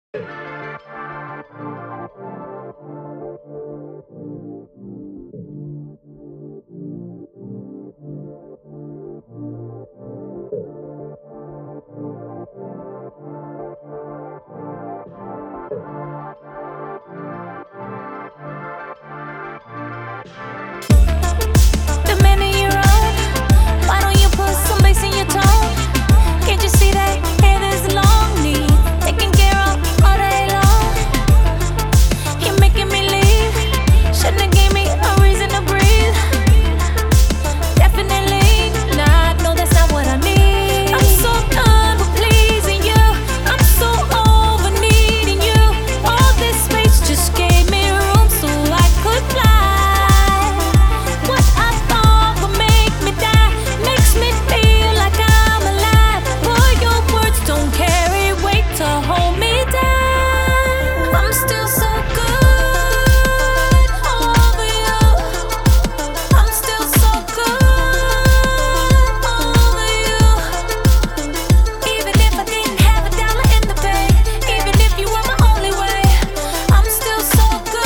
The minute you're on, why don't you put some bass in your tone? Can't you see that hair is long, need taking care of all day long? You're making me leave, shouldn't have gave me a reason to breathe. Definitely not, no, that's not what I need. I'm so done with pleasing you, I'm so over needing you. All this space just gave me room so I could fly. What I thought would make me die makes me feel like I'm alive. Boy, your words don't carry weight to hold me down. I'm still so good over you. I'm still so good over you. Even if I didn't have a dollar in the bank, even if you were my only way, I'm still so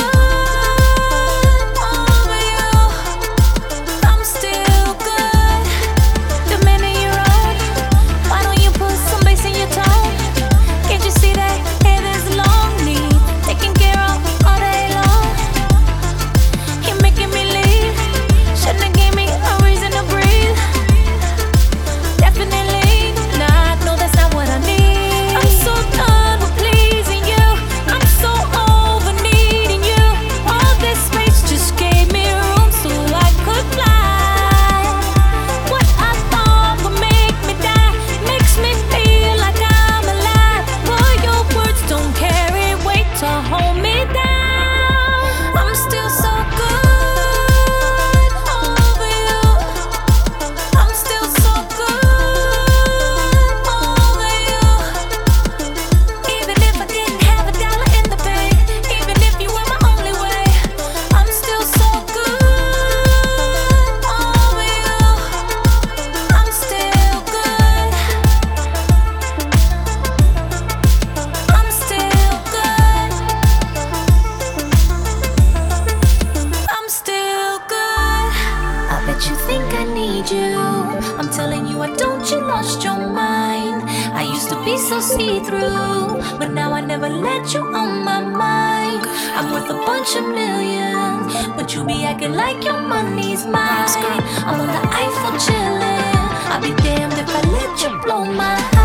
good over you. I'm still good. The minute you're on, why don't you put some bass in your tone? Can't you see that hair is long, need taking care of all day long? You're making me leave, shouldn't have gave me a reason to breathe. Definitely not, no, that's not what I need. I'm so done with pleasing you, I'm so over needing you. All this space just gave me room so I could fly. What I thought would make me die makes me feel like I'm alive. Boy, your words don't carry weight to hold me down. I'm still so good over you. I'm still so good over you. Even if I didn't have a dollar in the bank, even if you were my only way, I'm still so good over you. I'm still good. I'm still good. I'm still good. I bet you think I need you. I'm telling you, I don't, you lost your mind. I used to be so see-through, but now I never let you on my mind. I'm worth a bunch of millions, but you be acting like your money's mine. I'm on the Eiffel chillin', I'll be damned if I let you blow my high.